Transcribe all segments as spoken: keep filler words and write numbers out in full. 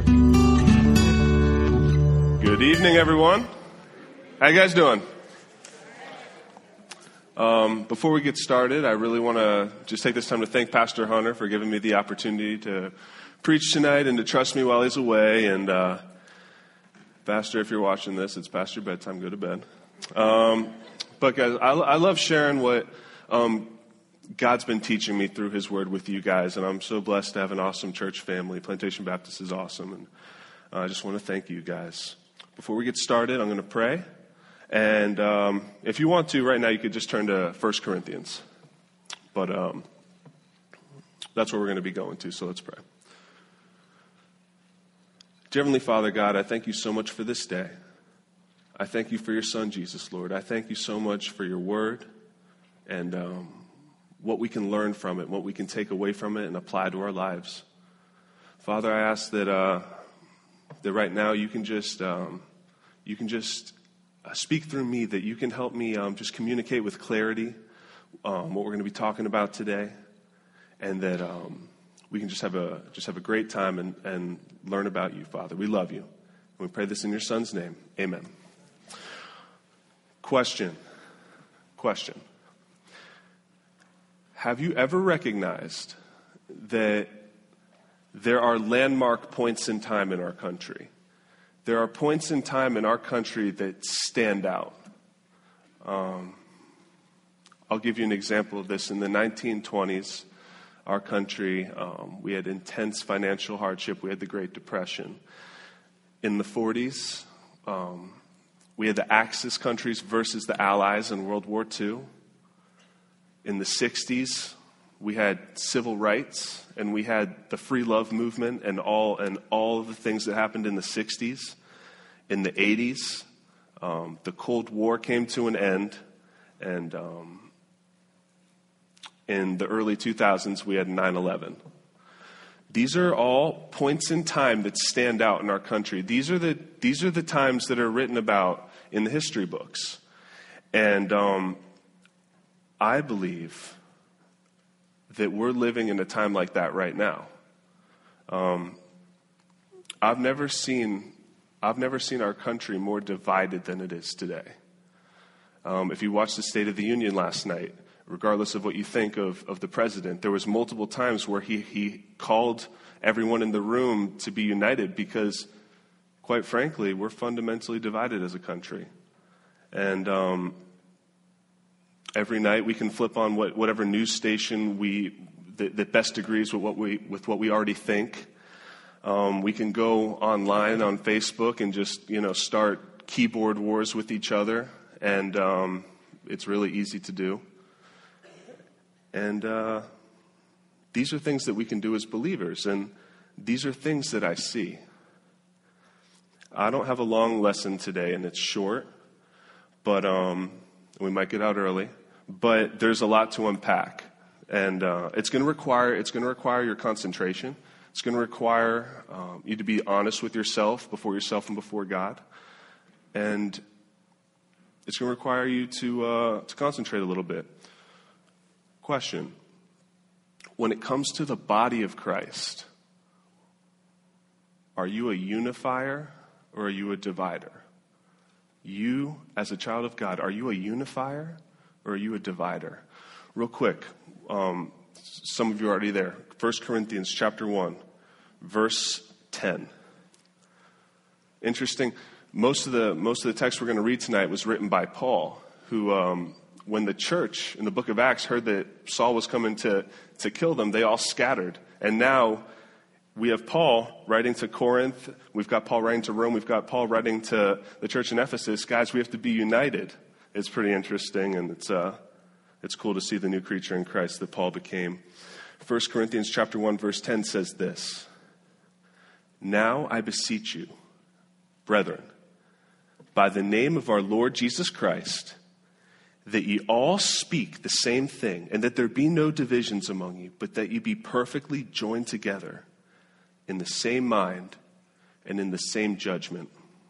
Good evening, everyone. How you guys doing? Um, before we get started, I really want to just take this time to thank Pastor Hunter for giving me the opportunity to preach tonight and to trust me while he's away. And uh, Pastor, if you're watching this, it's past your bedtime. Go to bed. Um, but guys, I, I love sharing what um, God's been teaching me through His Word with you guys, and I'm so blessed to have an awesome church family. Plantation Baptist is awesome, and uh, I just want to thank you guys. Before we get started, I'm going to pray. And um, if you want to, right now, you could just turn to First Corinthians. But um, that's where we're going to be going to, so let's pray. Dear Heavenly Father, God, I thank you so much for this day. I thank you for your Son, Jesus, Lord. I thank you so much for your word and um, what we can learn from it, what we can take away from it and apply to our lives. Father, I ask that uh, that right now you can just um, you can just uh, speak through me, that you can help me um, just communicate with clarity um, what we're going to be talking about today, and that um, we can just have a just have a great time and, and learn about you, Father. We love you, and we pray this in your Son's name. Amen. Question. Question. Have you ever recognized that there are landmark points in time in our country? There are points in time in our country that stand out. Um, I'll give you an example of this. In the nineteen twenties, our country, um, we had intense financial hardship. We had the Great Depression. In the forties, um, we had the Axis countries versus the Allies in World War Two. In the sixties, we had civil rights, and we had the free love movement and all and all of the things that happened in the sixties. In the eighties, um, the Cold War came to an end, and um, in the early two thousands, we had nine eleven. These are all points in time that stand out in our country. These are the these are the times that are written about in the history books, and um, I believe that we're living in a time like that right now. Um, I've never seen, I've never seen our country more divided than it is today. Um, if you watched the State of the Union last night, regardless of what you think of, of the president, there was multiple times where he, he called everyone in the room to be united because, quite frankly, we're fundamentally divided as a country. And um, every night we can flip on what, whatever news station we that, that best agrees with what we with what we already think. Um, we can go online on Facebook and just you know start keyboard wars with each other, and um, it's really easy to do. And uh, these are things that we can do as believers, and these are things that I see. I don't have a long lesson today, and it's short, but um, we might get out early. But there's a lot to unpack, and uh, it's going to require it's going to require your concentration. It's going to require um, you to be honest with yourself, before yourself and before God, and it's going to require you to uh, to concentrate a little bit. Question: when it comes to the body of Christ, are you a unifier or are you a divider? You, as a child of God, are you a unifier or are you a divider? Real quick, um, some of you are already there. First Corinthians chapter one, verse ten. Interesting. Most of the most of the text we're going to read tonight was written by Paul, who, um, when the church in the book of Acts heard that Saul was coming to to kill them, they all scattered. And now we have Paul writing to Corinth. We've got Paul writing to Rome. We've got Paul writing to the church in Ephesus. Guys, we have to be united. It's pretty interesting, and it's uh, it's cool to see the new creature in Christ that Paul became. First Corinthians chapter one, verse ten says this: "Now I beseech you, brethren, by the name of our Lord Jesus Christ, that ye all speak the same thing, and that there be no divisions among you, but that ye be perfectly joined together in the same mind and in the same judgment."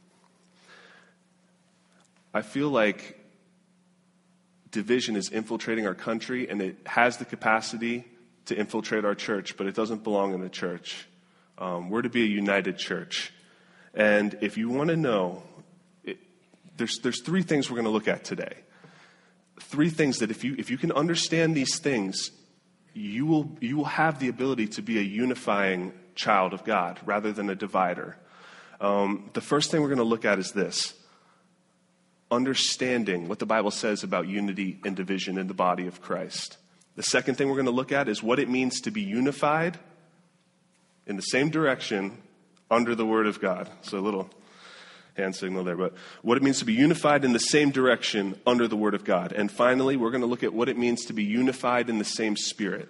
I feel like division is infiltrating our country, and it has the capacity to infiltrate our church, but it doesn't belong in the church. Um, we're to be a united church. And if you want to know, it, there's there's three things we're going to look at today. Three things that if you if you can understand these things, you will you will have the ability to be a unifying child of God rather than a divider. Um, the first thing we're going to look at is this: understanding what the Bible says about unity and division in the body of Christ. The second thing we're going to look at is what it means to be unified in the same direction under the Word of God. So a little hand signal there, but what it means to be unified in the same direction under the Word of God. And finally, we're going to look at what it means to be unified in the same Spirit.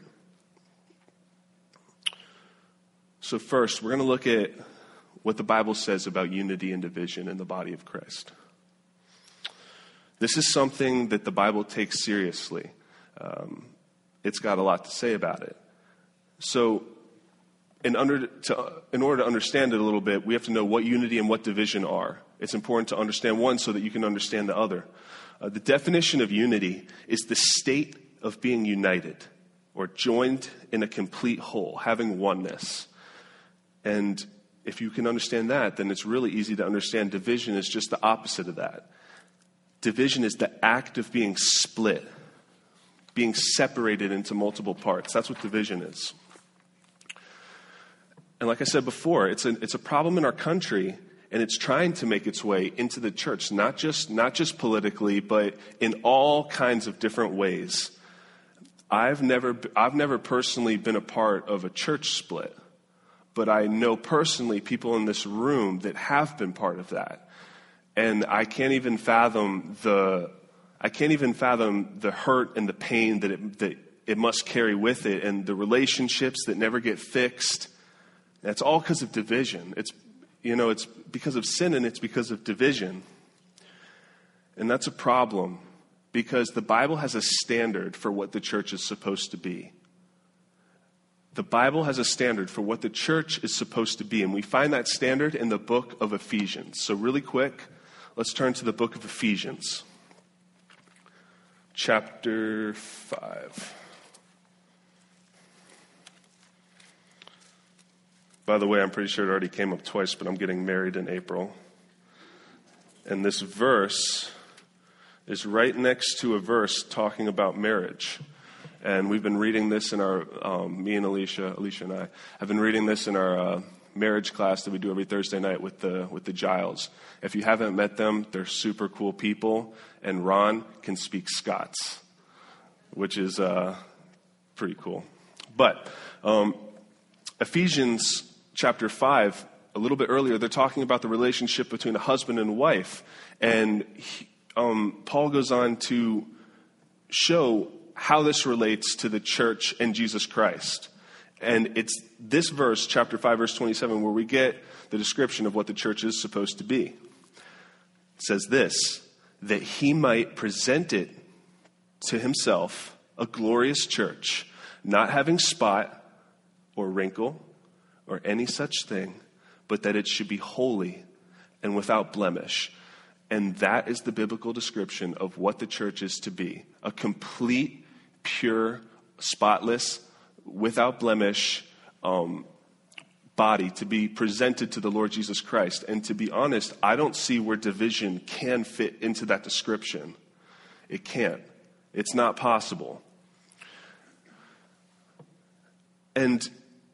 So first, we're going to look at what the Bible says about unity and division in the body of Christ. This is something that the Bible takes seriously. Um, it's got a lot to say about it. So in, under, to, in order to understand it a little bit, we have to know what unity and what division are. It's important to understand one so that you can understand the other. Uh, the definition of unity is the state of being united or joined in a complete whole, having oneness. And if you can understand that, then it's really easy to understand division is just the opposite of that. Division is the act of being split, being separated into multiple parts. That's what division is. And like I said before, it's a, it's a problem in our country, and it's trying to make its way into the church, not just, not just politically, but in all kinds of different ways. I've never, I've never personally been a part of a church split, but I know personally people in this room that have been part of that. And I can't even fathom the, I can't even fathom the hurt and the pain that it, that it must carry with it, and the relationships that never get fixed. That's all because of division. It's, you know, it's because of sin, and it's because of division. And that's a problem, because the Bible has a standard for what the church is supposed to be. The Bible has a standard for what the church is supposed to be, and we find that standard in the book of Ephesians. So really quick, let's turn to the book of Ephesians, chapter five. By the way, I'm pretty sure it already came up twice, but I'm getting married in April. And this verse is right next to a verse talking about marriage. And we've been reading this in our, um, me and Alicia, Alicia and I, have been reading this in our uh, marriage class that we do every Thursday night with the with the Giles. If you haven't met them, they're super cool people. And Ron can speak Scots, which is uh, pretty cool. But um, Ephesians chapter five, a little bit earlier, they're talking about the relationship between a husband and wife. And he, um, Paul goes on to show how this relates to the church and Jesus Christ. And it's this verse, chapter five, verse twenty-seven, where we get the description of what the church is supposed to be. It says this, that he might present it to himself, a glorious church, not having spot or wrinkle or any such thing, but that it should be holy and without blemish. And that is the biblical description of what the church is to be. A complete, pure, spotless, without blemish um, body to be presented to the Lord Jesus Christ. And to be honest, I don't see where division can fit into that description. It can't. It's not possible. And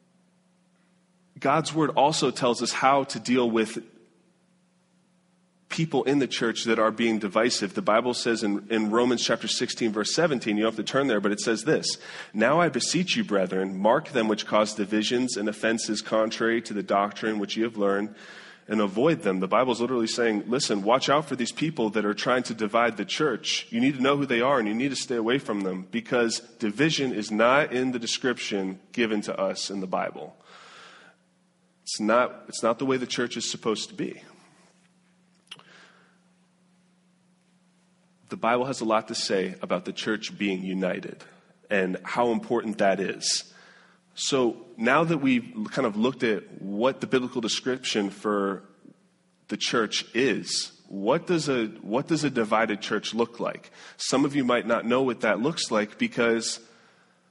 God's word also tells us how to deal with people in the church that are being divisive. The Bible says in, in Romans chapter sixteen, verse seventeen, you don't have to turn there, but it says this, now I beseech you, brethren, mark them which cause divisions and offenses contrary to the doctrine which you have learned, and avoid them. The Bible is literally saying, listen, watch out for these people that are trying to divide the church. You need to know who they are, and you need to stay away from them, because division is not in the description given to us in the Bible. It's not, it's not the way the church is supposed to be. The Bible has a lot to say about the church being united and how important that is. So now that we've kind of looked at what the biblical description for the church is, what does a what does a divided church look like? Some of you might not know what that looks like because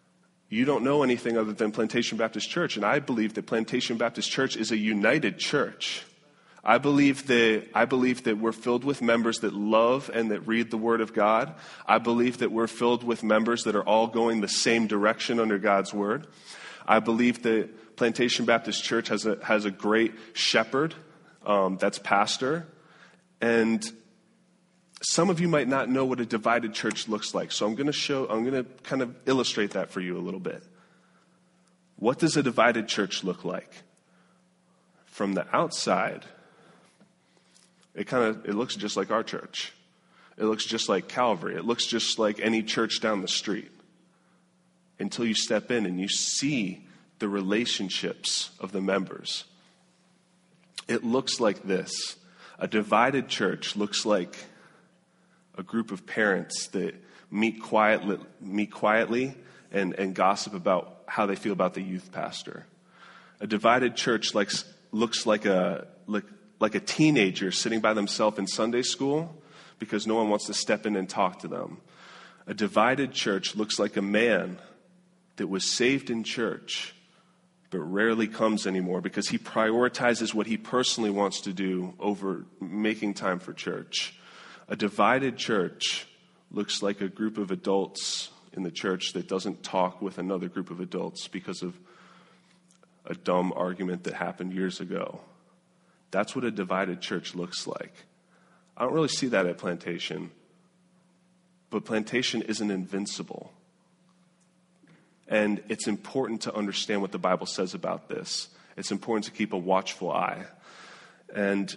you don't know anything other than Plantation Baptist Church. And I believe that Plantation Baptist Church is a united church. I believe that I believe that we're filled with members that love and that read the Word of God. I believe that we're filled with members that are all going the same direction under God's Word. I believe that Plantation Baptist Church has a has a great shepherd, um, that's pastor. And some of you might not know what a divided church looks like. So I'm going to show, I'm going to kind of illustrate that for you a little bit. What does a divided church look like? From the outside, it kind of, it looks just like our church. It looks just like Calvary. It looks just like any church down the street. Until you step in and you see the relationships of the members. It looks like this. A divided church looks like a group of parents that meet quietly, meet quietly and, and gossip about how they feel about the youth pastor. A divided church likes, looks like a like, like a teenager sitting by themselves in Sunday school because no one wants to step in and talk to them. A divided church looks like a man that was saved in church but rarely comes anymore because he prioritizes what he personally wants to do over making time for church. A divided church looks like a group of adults in the church that doesn't talk with another group of adults because of a dumb argument that happened years ago. That's what a divided church looks like. I don't really see that at Plantation, but Plantation isn't invincible. And it's important to understand what the Bible says about this. It's important to keep a watchful eye. And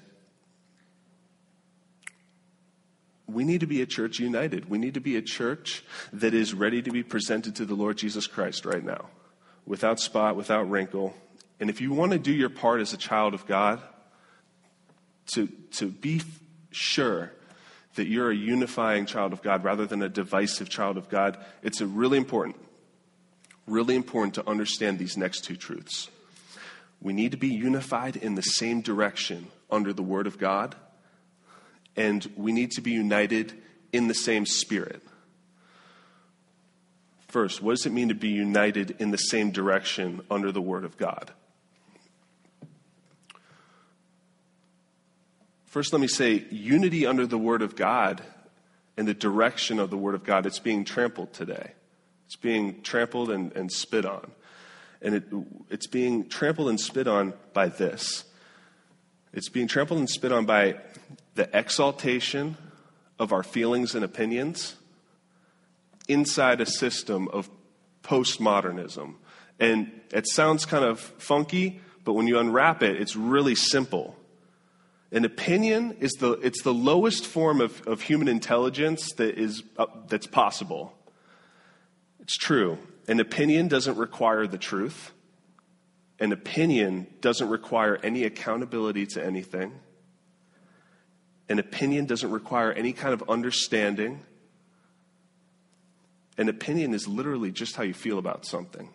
we need to be a church united. We need to be a church that is ready to be presented to the Lord Jesus Christ right now, without spot, without wrinkle. And if you want to do your part as a child of God, to, to be sure that you're a unifying child of God rather than a divisive child of God, it's a really important, really important to understand these next two truths. We need to be unified in the same direction under the Word of God. And we need to be united in the same spirit. First, what does it mean to be united in the same direction under the Word of God? First, let me say, unity under the Word of God and the direction of the Word of God, it's being trampled today. It's being trampled and, and spit on. And it, it's being trampled and spit on by this. It's being trampled and spit on by the exaltation of our feelings and opinions inside a system of postmodernism. And it sounds kind of funky, but when you unwrap it, it's really simple. An opinion is the it's the lowest form of, of human intelligence that is uh, that's possible. It's true. An opinion doesn't require the truth. An opinion doesn't require any accountability to anything. An opinion doesn't require any kind of understanding. An opinion is literally just how you feel about something.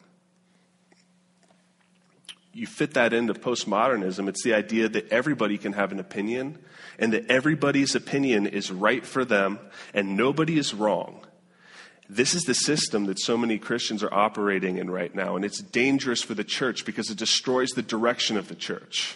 You fit that into postmodernism. It's the idea that everybody can have an opinion and that everybody's opinion is right for them and nobody is wrong. This is the system that so many Christians are operating in right now, and it's dangerous for the church because it destroys the direction of the church.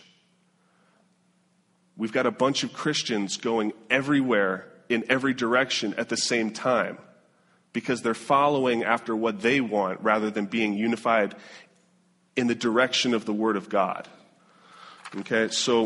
We've got a bunch of Christians going everywhere in every direction at the same time because they're following after what they want rather than being unified in the direction of the Word of God. Okay, so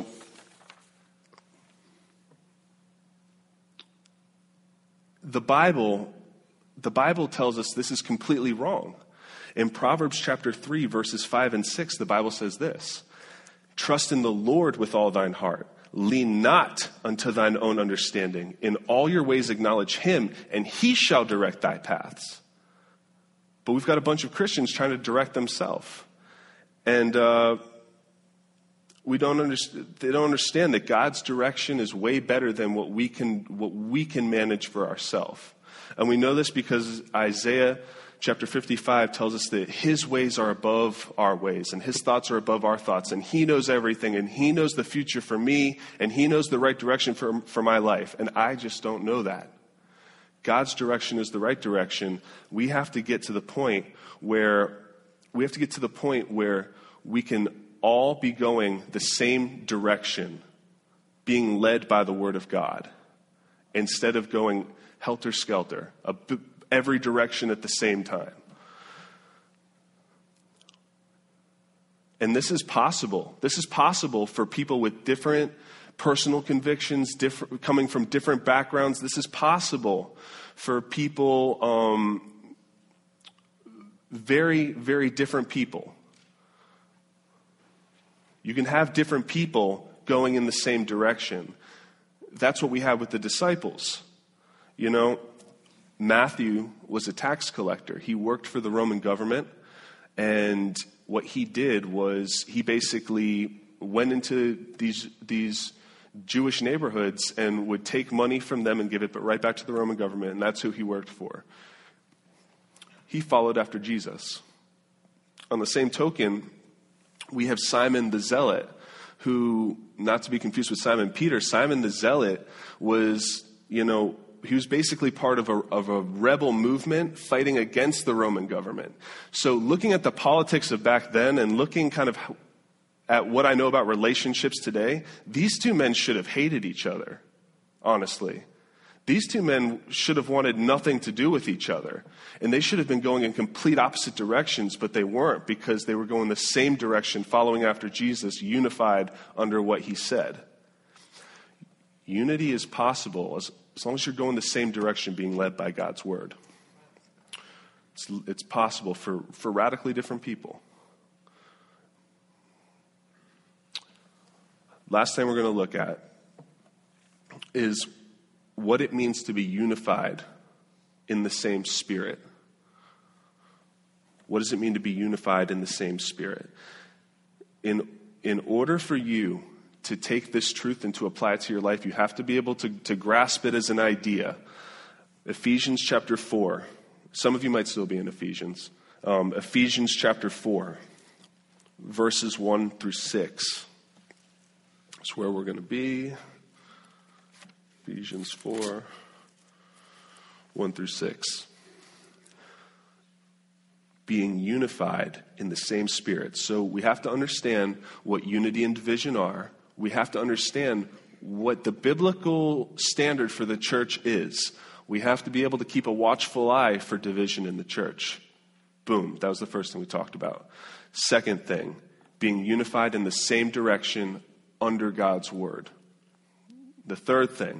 the Bible, the Bible tells us this is completely wrong. In Proverbs chapter three, verses five and six, the Bible says this: trust in the Lord with all thine heart. Lean not unto thine own understanding. In all your ways acknowledge him, and he shall direct thy paths. But we've got a bunch of Christians trying to direct themselves. And uh, we don't understand. They don't understand that God's direction is way better than what we can what we can manage for ourselves. And we know this because Isaiah chapter fifty-five tells us that his ways are above our ways, and his thoughts are above our thoughts, and he knows everything, and he knows the future for me, and he knows the right direction for for my life. And I just don't know that. God's direction is the right direction, we have to get to the point where we have to get to the point where we can all be going the same direction, being led by the Word of God, instead of going helter-skelter, a b- every direction at the same time. And this is possible. This is possible for people with different personal convictions, different, coming from different backgrounds. This is possible for people, um, very, very different people. You can have different people going in the same direction. That's what we have with the disciples. You know, Matthew was a tax collector. He worked for the Roman government, and what he did was he basically went into these these Jewish neighborhoods and would take money from them and give it right back to the Roman government, and that's who he worked for. He followed after Jesus. On the same token, we have Simon the Zealot, who, not to be confused with Simon Peter, Simon the Zealot was, you know, he was basically part of a, of a rebel movement fighting against the Roman government. So looking at the politics of back then and looking kind of at what I know about relationships today, these two men should have hated each other, honestly. These two men should have wanted nothing to do with each other. And they should have been going in complete opposite directions, but they weren't, because they were going the same direction, following after Jesus, unified under what he said. Unity is possible as, as long as you're going the same direction, being led by God's word. It's, it's possible for, for radically different people. Last thing we're going to look at is what it means to be unified in the same spirit. What does it mean to be unified in the same spirit? In, in order for you to take this truth and to apply it to your life, you have to be able to, to grasp it as an idea. Ephesians chapter four. Some of you might still be in Ephesians. Um, Ephesians chapter four, verses one through six. That's where we're going to be. Ephesians four, one through six. Being unified in the same spirit. So we have to understand what unity and division are. We have to understand what the biblical standard for the church is. We have to be able to keep a watchful eye for division in the church. Boom, that was the first thing we talked about. Second thing, being unified in the same direction under God's word. The third thing,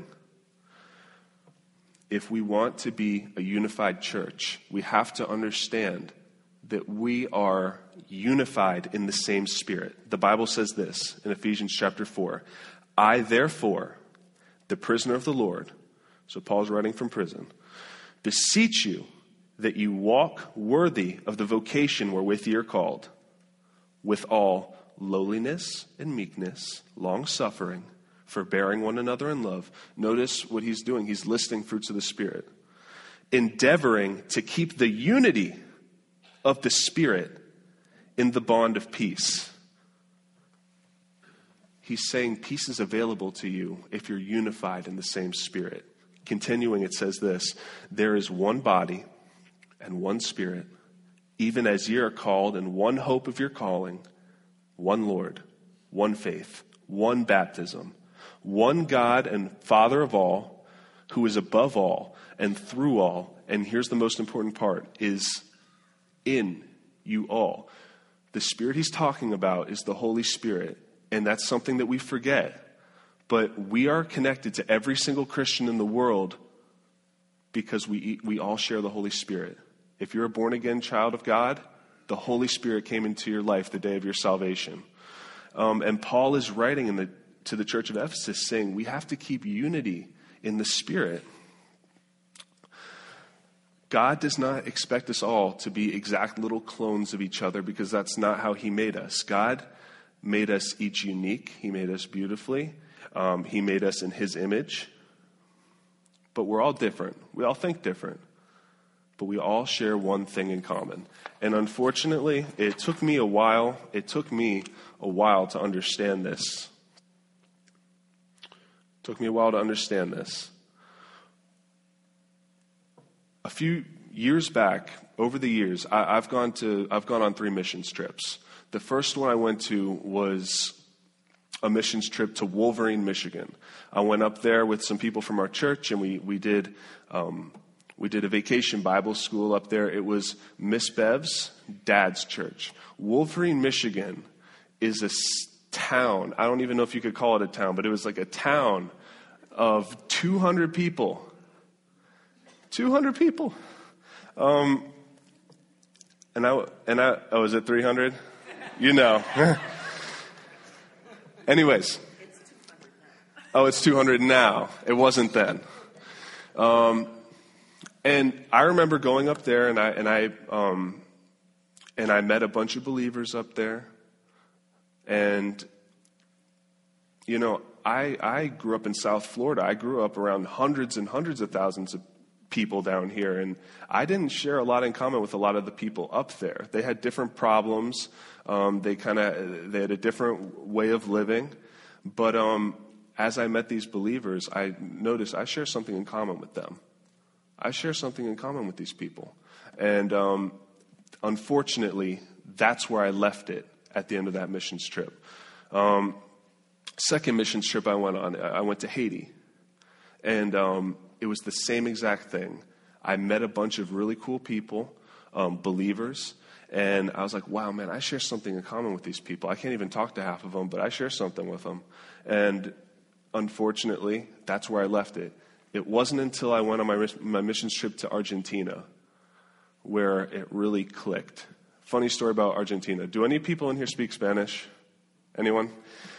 if we want to be a unified church, we have to understand that we are unified in the same spirit. The Bible says this in Ephesians chapter four. I, therefore, the prisoner of the Lord, so Paul's writing from prison, beseech you that you walk worthy of the vocation wherewith ye are called, with all lowliness and meekness, long-suffering, forbearing one another in love. Notice what he's doing. He's listing fruits of the Spirit. Endeavoring to keep the unity of the Spirit in the bond of peace. He's saying peace is available to you if you're unified in the same Spirit. Continuing, it says this, there is one body and one Spirit, even as ye are called in one hope of your calling, one Lord, one faith, one baptism, one God and Father of all, who is above all and through all, and here's the most important part, is in you all. The Spirit he's talking about is the Holy Spirit, and that's something that we forget. But we are connected to every single Christian in the world because we we all share the Holy Spirit. If you're a born-again child of God, the Holy Spirit came into your life the day of your salvation. Um, and Paul is writing in the, to the church of Ephesus saying we have to keep unity in the Spirit. God does not expect us all to be exact little clones of each other because that's not how he made us. God made us each unique. He made us beautifully. Um, he made us in his image. But we're all different. We all think different. But we all share one thing in common. And unfortunately, it took me a while. It took me a while to understand this. It took me a while to understand this. a few years back, over the years, I, I've gone to I've gone on three missions trips. The first one I went to was a missions trip to Wolverine, Michigan. I went up there with some people from our church, and we we did um, we did a vacation Bible school up there. It was Miss Bev's dad's church. Wolverine, Michigan, is a town. I don't even know if you could call it a town, but it was like a town of two hundred people. two hundred people. Um, and I, and I, oh, is it three hundred? You know. Anyways. Oh, it's two hundred now. It wasn't then. Um, and I remember going up there, and I, and I, um, and I met a bunch of believers up there. And, you know, I, I grew up in South Florida. I grew up around hundreds and hundreds of thousands of people down here, and I didn't share a lot in common with a lot of the people up there. They had different problems. Um, they kind of they had a different way of living. But um, as I met these believers, I noticed I share something in common with them. I share something in common with these people, and um, unfortunately, that's where I left it at the end of that missions trip. Um, second missions trip I went on, I went to Haiti, and um, it was the same exact thing. I met a bunch of really cool people, um, believers, and I was like, wow, man, I share something in common with these people. I can't even talk to half of them, but I share something with them. And unfortunately, that's where I left it. It wasn't until I went on my, my missions trip to Argentina where it really clicked. Funny story about Argentina. Do any people in here speak Spanish? Anyone?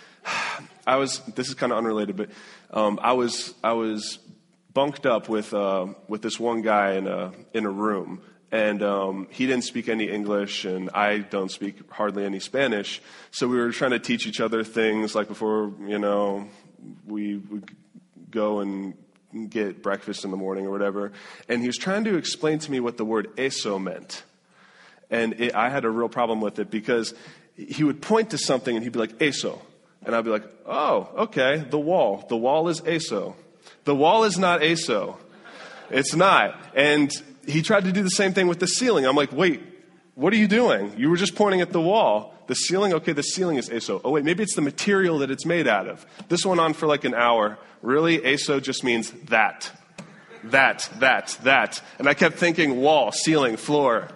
I was, this is kind of unrelated, but um, I was, I was bunked up with uh, with this one guy in a in a room, and um, he didn't speak any English, and I don't speak hardly any Spanish. So we were trying to teach each other things, like before, you know, we would go and get breakfast in the morning or whatever. And he was trying to explain to me what the word eso meant, and it, I had a real problem with it because he would point to something and he'd be like eso, and I'd be like, oh, okay, the wall. The wall is eso. The wall is not eso. It's not. And he tried to do the same thing with the ceiling. I'm like, wait, what are you doing? You were just pointing at the wall. The ceiling, okay, the ceiling is eso. Oh, wait, maybe it's the material that it's made out of. This went on for like an hour. Really? Eso just means that. That, that, that. And I kept thinking wall, ceiling, floor.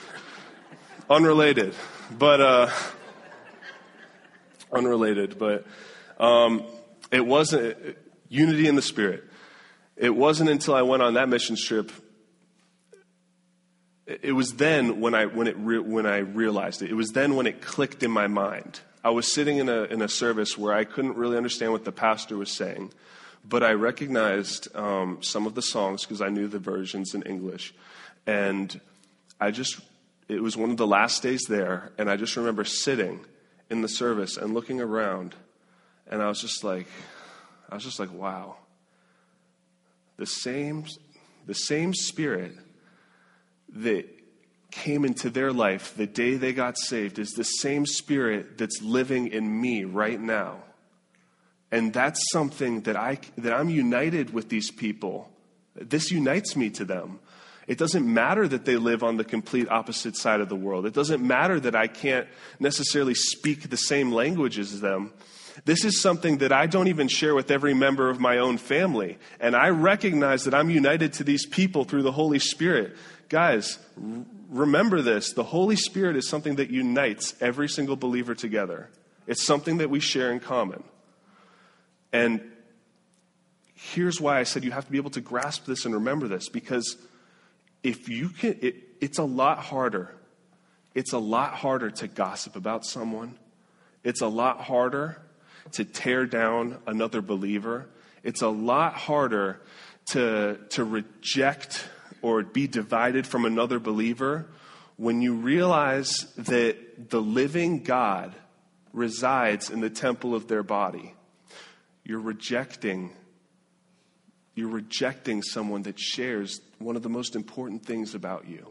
Unrelated. But, uh, unrelated. But, um, it wasn't... It, Unity in the Spirit. It wasn't until I went on that missions trip. It was then when I when it re, when I realized it. It was then when it clicked in my mind. I was sitting in a in a service where I couldn't really understand what the pastor was saying, but I recognized um, some of the songs because I knew the versions in English, and I just it was one of the last days there, and I just remember sitting in the service and looking around, and I was just like. I was just like, wow. The same, the same Spirit that came into their life the day they got saved is the same Spirit that's living in me right now. And that's something that I that I'm united with these people. This unites me to them. It doesn't matter that they live on the complete opposite side of the world. It doesn't matter that I can't necessarily speak the same language as them. This is something that I don't even share with every member of my own family. And I recognize that I'm united to these people through the Holy Spirit. Guys, r- remember this. The Holy Spirit is something that unites every single believer together. It's something that we share in common. And here's why I said you have to be able to grasp this and remember this. Because if you can, it, it's a lot harder. It's a lot harder to gossip about someone. It's a lot harder to tear down another believer. It's a lot harder to, to reject or be divided from another believer when you realize that the living God resides in the temple of their body. You're rejecting, you're rejecting someone that shares one of the most important things about you.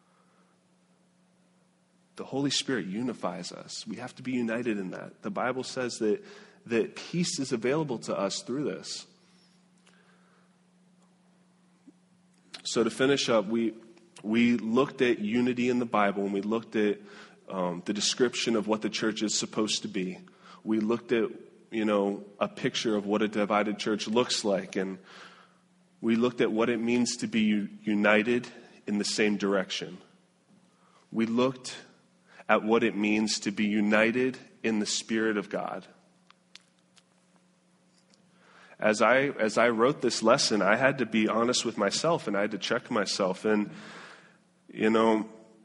The Holy Spirit unifies us. We have to be united in that. The Bible says that, that peace is available to us through this. So to finish up, we we looked at unity in the Bible, and we looked at um, the description of what the church is supposed to be. We looked at, you know, a picture of what a divided church looks like, and we looked at what it means to be u- united in the same direction. We looked at what it means to be united in the Spirit of God. As I as I wrote this lesson, I had to be honest with myself, and I had to check myself. And, you know,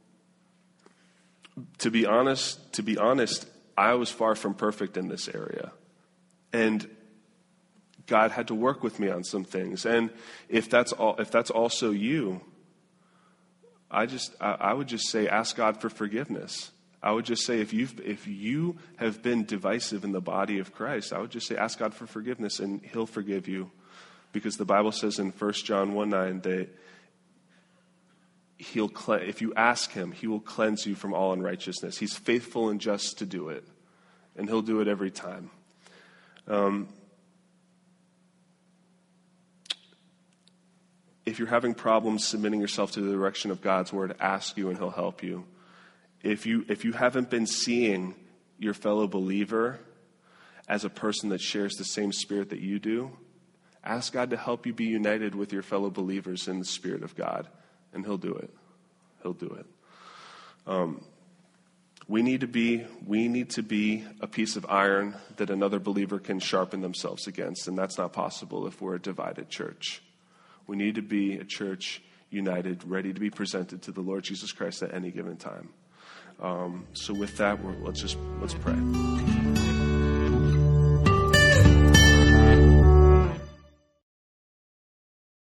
to be honest, to be honest, I was far from perfect in this area. And God had to work with me on some things. And if that's all, if that's also you, I just I, I would just say ask God for forgiveness. I would just say if you've if you have been divisive in the body of Christ, I would just say ask God for forgiveness, and He'll forgive you, because the Bible says in First John one nine that He'll if you ask Him, He will cleanse you from all unrighteousness. He's faithful and just to do it, and He'll do it every time. Um, if you're having problems submitting yourself to the direction of God's word, ask you, and He'll help you. If you if you haven't been seeing your fellow believer as a person that shares the same spirit that you do, ask God to help you be united with your fellow believers in the Spirit of God, and He'll do it. He'll do it. Um, we need to be we need to be a piece of iron that another believer can sharpen themselves against, and that's not possible if we're a divided church. We need to be a church united, ready to be presented to the Lord Jesus Christ at any given time. Um, so with that, we're, let's just let's pray.